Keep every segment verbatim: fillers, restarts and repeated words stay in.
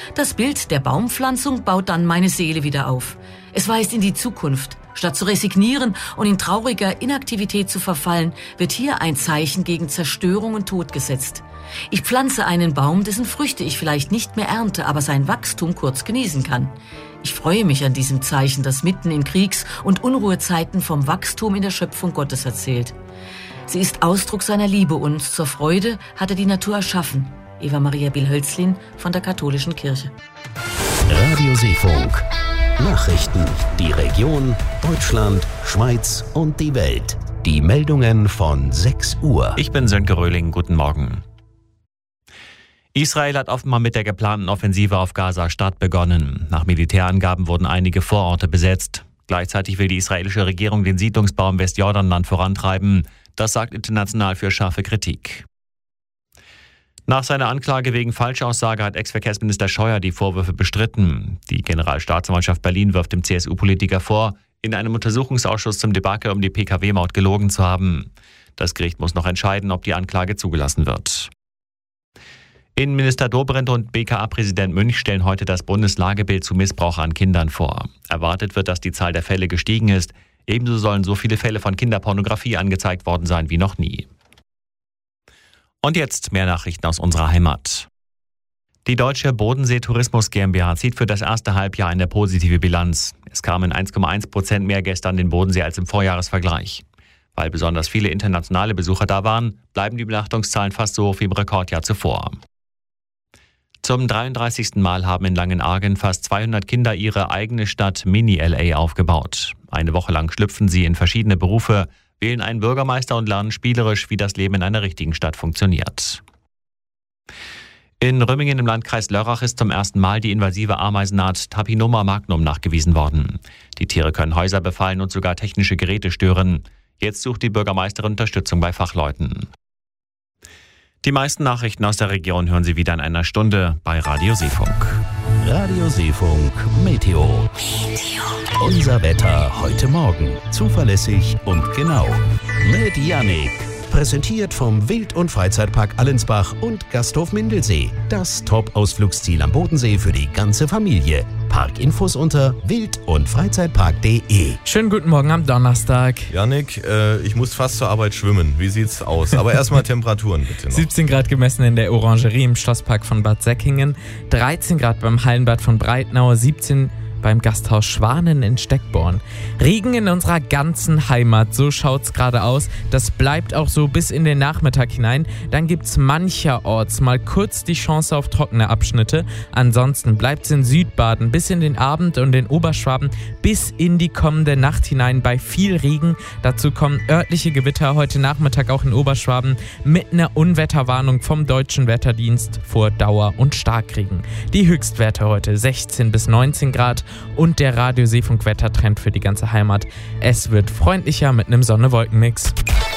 Das Bild der Baumpflanzung baut dann meine Seele wieder auf. Es weist in die Zukunft. Statt zu resignieren und in trauriger Inaktivität zu verfallen, wird hier ein Zeichen gegen Zerstörung und Tod gesetzt. Ich pflanze einen Baum, dessen Früchte ich vielleicht nicht mehr ernte, aber sein Wachstum kurz genießen kann. Ich freue mich an diesem Zeichen, das mitten in Kriegs- und Unruhezeiten vom Wachstum in der Schöpfung Gottes erzählt. Sie ist Ausdruck seiner Liebe und zur Freude hat er die Natur erschaffen. Eva Maria Bill-Hölzlin von der Katholischen Kirche. Radio Seefunk. Nachrichten, die Region, Deutschland, Schweiz und die Welt. Die Meldungen von sechs Uhr. Ich bin Sönke Röhling, guten Morgen. Israel hat offenbar mit der geplanten Offensive auf Gaza-Stadt begonnen. Nach Militärangaben wurden einige Vororte besetzt. Gleichzeitig will die israelische Regierung den Siedlungsbau im Westjordanland vorantreiben. Das sagt international für scharfe Kritik. Nach seiner Anklage wegen Falschaussage hat Ex-Verkehrsminister Scheuer die Vorwürfe bestritten. Die Generalstaatsanwaltschaft Berlin wirft dem C S U-Politiker vor, in einem Untersuchungsausschuss zum Debakel um die P K W-Maut gelogen zu haben. Das Gericht muss noch entscheiden, ob die Anklage zugelassen wird. Innenminister Dobrindt und B K A-Präsident Münch stellen heute das Bundeslagebild zu Missbrauch an Kindern vor. Erwartet wird, dass die Zahl der Fälle gestiegen ist. Ebenso sollen so viele Fälle von Kinderpornografie angezeigt worden sein wie noch nie. Und jetzt mehr Nachrichten aus unserer Heimat. Die Deutsche Bodensee Tourismus GmbH zieht für das erste Halbjahr eine positive Bilanz. Es kamen eins Komma eins Prozent mehr Gäste an den Bodensee als im Vorjahresvergleich. Weil besonders viele internationale Besucher da waren, bleiben die Übernachtungszahlen fast so hoch wie im Rekordjahr zuvor. Zum dreiunddreißigsten Mal haben in Langenargen fast zweihundert Kinder ihre eigene Stadt Mini-L A aufgebaut. Eine Woche lang schlüpfen sie in verschiedene Berufe, wählen einen Bürgermeister und lernen spielerisch, wie das Leben in einer richtigen Stadt funktioniert. In Rümmingen im Landkreis Lörrach ist zum ersten Mal die invasive Ameisenart Tapinoma magnum nachgewiesen worden. Die Tiere können Häuser befallen und sogar technische Geräte stören. Jetzt sucht die Bürgermeisterin Unterstützung bei Fachleuten. Die meisten Nachrichten aus der Region hören Sie wieder in einer Stunde bei Radio Seefunk. Radio Seefunk Meteo. Unser Wetter heute Morgen. Zuverlässig und genau. Mit Jannik. Präsentiert vom Wild- und Freizeitpark Allensbach und Gasthof Mindelsee. Das Top-Ausflugsziel am Bodensee für die ganze Familie. Parkinfos unter wild- und freizeitpark punkt de. Schönen guten Morgen am Donnerstag. Jannik, äh, ich muss fast zur Arbeit schwimmen. Wie sieht's aus? Aber erstmal Temperaturen bitte noch. siebzehn Grad gemessen in der Orangerie im Schlosspark von Bad Säckingen, dreizehn Grad beim Hallenbad von Breitnau, siebzehn beim Gasthaus Schwanen in Steckborn. Regen in unserer ganzen Heimat, so schaut's gerade aus. Das bleibt auch so bis in den Nachmittag hinein. Dann gibt's mancherorts mal kurz die Chance auf trockene Abschnitte. Ansonsten bleibt's in Südbaden bis in den Abend und in Oberschwaben bis in die kommende Nacht hinein bei viel Regen. Dazu kommen örtliche Gewitter heute Nachmittag auch in Oberschwaben mit einer Unwetterwarnung vom Deutschen Wetterdienst vor Dauer- und Starkregen. Die Höchstwerte heute sechzehn bis neunzehn Grad. Und der Radio Seefunk Wettertrend für die ganze Heimat. Es wird freundlicher mit einem Sonne-Wolken-Mix.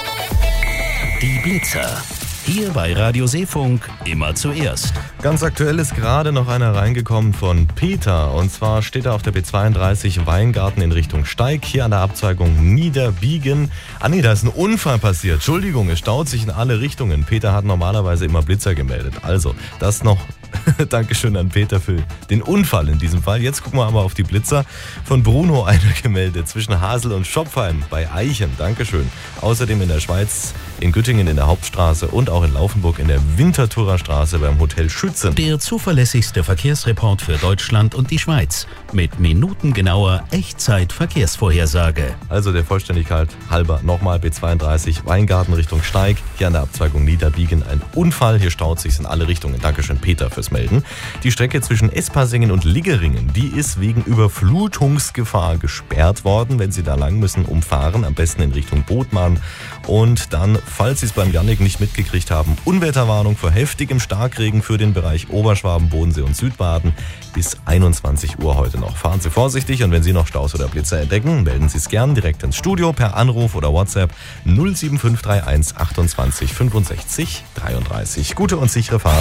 Die Blitzer. Hier bei Radio Seefunk immer zuerst. Ganz aktuell ist gerade noch einer reingekommen von Peter. Und zwar steht er auf der B zweiunddreißig Weingarten in Richtung Steig. Hier an der Abzweigung Niederbiegen. Ah nee, da ist ein Unfall passiert. Entschuldigung, es staut sich in alle Richtungen. Peter hat normalerweise immer Blitzer gemeldet. Also, das noch. Dankeschön an Peter für den Unfall in diesem Fall. Jetzt gucken wir aber auf die Blitzer. Von Bruno einer gemeldet zwischen Hasel und Schopfheim bei Eichen. Dankeschön. Außerdem in der Schweiz, in Güttingen in der Hauptstraße und auch in Laufenburg in der Winterthurer Straße beim Hotel Schützen. Der zuverlässigste Verkehrsreport für Deutschland und die Schweiz. Mit minutengenauer Echtzeit-Verkehrsvorhersage. Also der Vollständigkeit halber nochmal B zweiunddreißig Weingarten Richtung Steig. Hier an der Abzweigung Niederbiegen ein Unfall. Hier staut sich in alle Richtungen. Dankeschön Peter fürs Melden. Die Strecke zwischen Espasingen und Liggeringen, die ist wegen Überflutungsgefahr gesperrt worden. Wenn Sie da lang müssen, umfahren, am besten in Richtung Bothmann. Und dann, falls Sie es beim Jannik nicht mitgekriegt haben, Unwetterwarnung vor heftigem Starkregen für den Bereich Oberschwaben, Bodensee und Südbaden bis einundzwanzig Uhr heute noch. Fahren Sie vorsichtig und wenn Sie noch Staus oder Blitzer entdecken, melden Sie es gern direkt ins Studio per Anruf oder WhatsApp null sieben fünf drei eins achtundzwanzig fünfundsechzig dreiunddreißig. Gute und sichere Fahrt.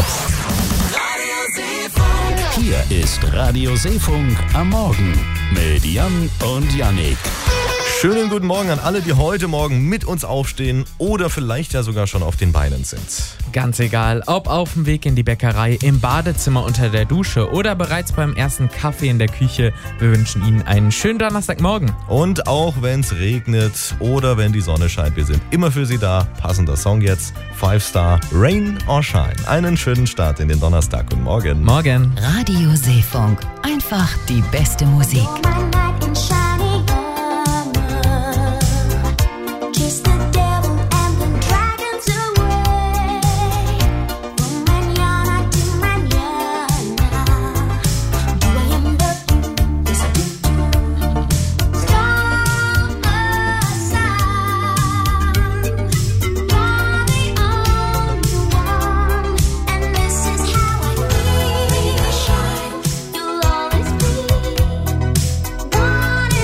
Hier ist Radio Seefunk am Morgen mit Jan und Jannik. Schönen guten Morgen an alle, die heute Morgen mit uns aufstehen oder vielleicht ja sogar schon auf den Beinen sind. Ganz egal, ob auf dem Weg in die Bäckerei, im Badezimmer unter der Dusche oder bereits beim ersten Kaffee in der Küche, wir wünschen Ihnen einen schönen Donnerstagmorgen. Und auch wenn es regnet oder wenn die Sonne scheint, wir sind immer für Sie da. Passender Song jetzt, Five Star, Rain or Shine. Einen schönen Start in den Donnerstag und morgen. Morgen. Radio Seefunk, einfach die beste Musik. Wanna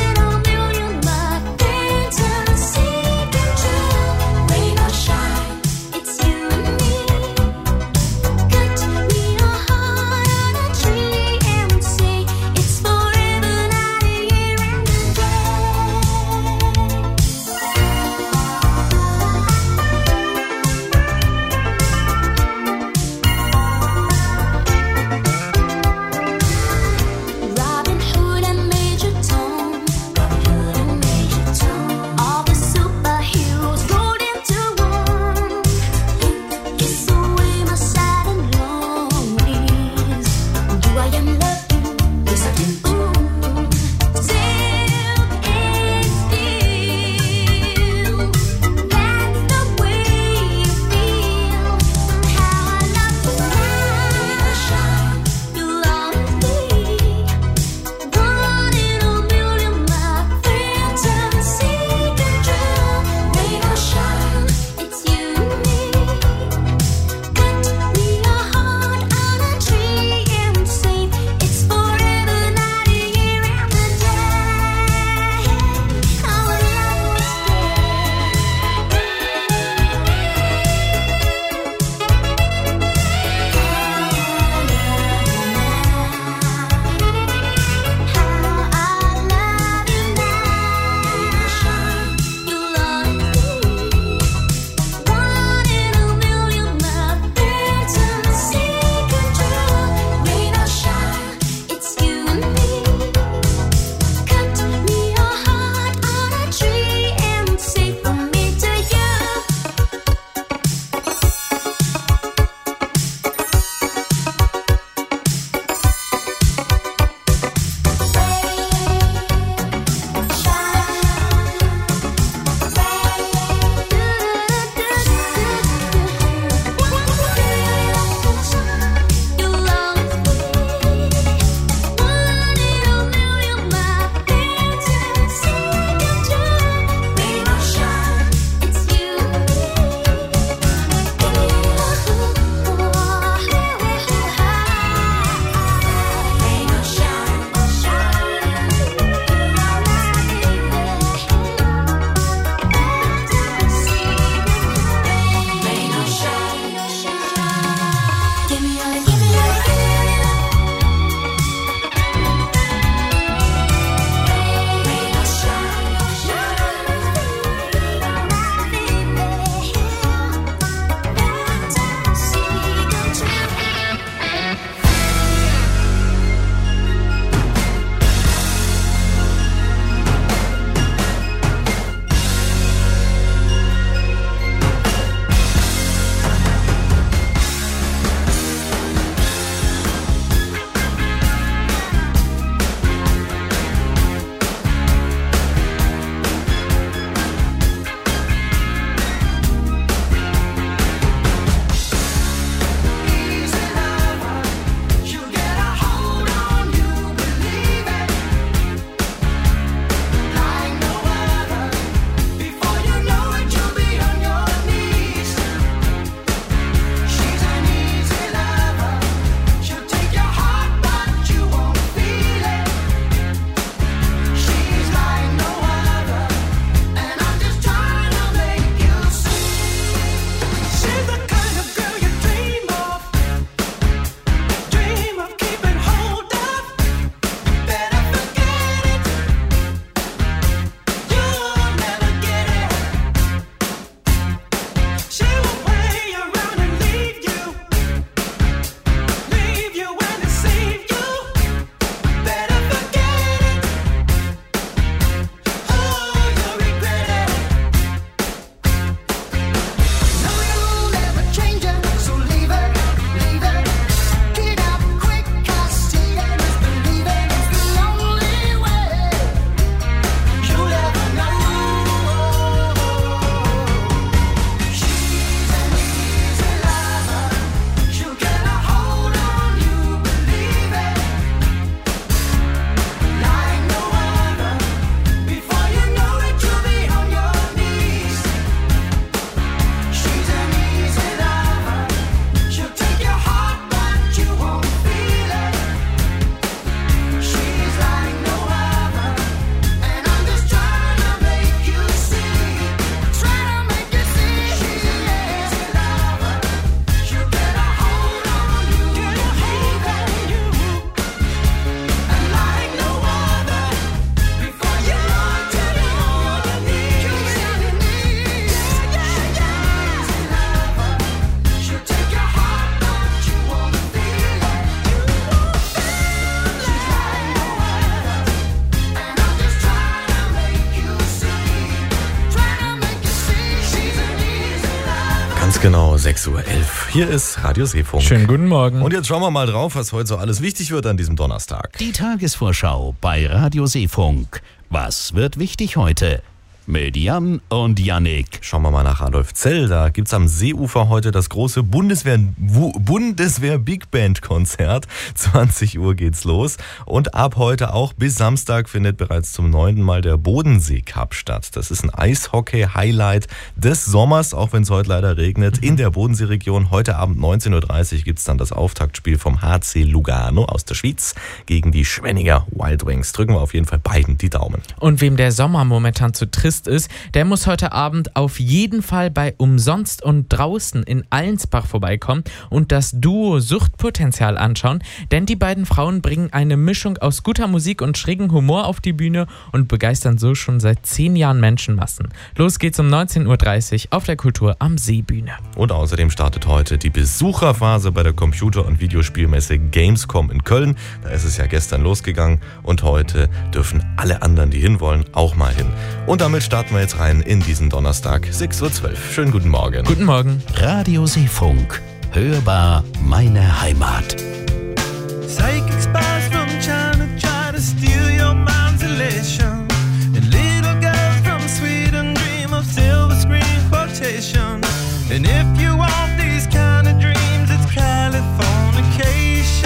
sechs Uhr elf. Hier ist Radio Seefunk. Schönen guten Morgen. Und jetzt schauen wir mal drauf, was heute so alles wichtig wird an diesem Donnerstag. Die Tagesvorschau bei Radio Seefunk. Was wird wichtig heute? Mit Jan und Yannick. Schauen wir mal nach Adolfzell. Da gibt es am Seeufer heute das große Bundeswehr, Bundeswehr Big Band Konzert. zwanzig Uhr geht's los. Und ab heute auch bis Samstag findet bereits zum neunten Mal der Bodensee Cup statt. Das ist ein Eishockey-Highlight des Sommers, auch wenn es heute leider regnet. In der Bodenseeregion heute Abend neunzehn Uhr dreißig gibt es dann das Auftaktspiel vom H C Lugano aus der Schweiz gegen die Schwenninger Wild Wings. Drücken wir auf jeden Fall beiden die Daumen. Und wem der Sommer momentan zu trist ist, der muss heute Abend auf jeden Fall bei Umsonst und Draußen in Allensbach vorbeikommen und das Duo Suchtpotenzial anschauen, denn die beiden Frauen bringen eine Mischung aus guter Musik und schrägen Humor auf die Bühne und begeistern so schon seit zehn Jahren Menschenmassen. Los geht's um neunzehn Uhr dreißig auf der Kultur am Seebühne. Und außerdem startet heute die Besucherphase bei der Computer- und Videospielmesse Gamescom in Köln. Da ist es ja gestern losgegangen und heute dürfen alle anderen, die hinwollen, auch mal hin. Und damit starten wir jetzt rein in diesen Donnerstag, sechs Uhr zwölf. Schönen guten Morgen. Guten Morgen. Radio Seefunk. Hörbar meine Heimat. Psychic spies from China try to steal your mind's elation. And little girls from Sweden dream of silver screen quotation. And if you want these kind of dreams, it's Californication.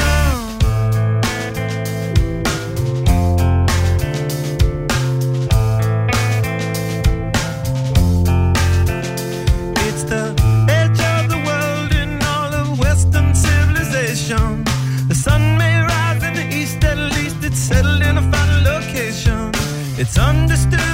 It's the edge of the world in all of Western civilization. The sun may rise in the east, at least it's settled in a final location. It's understood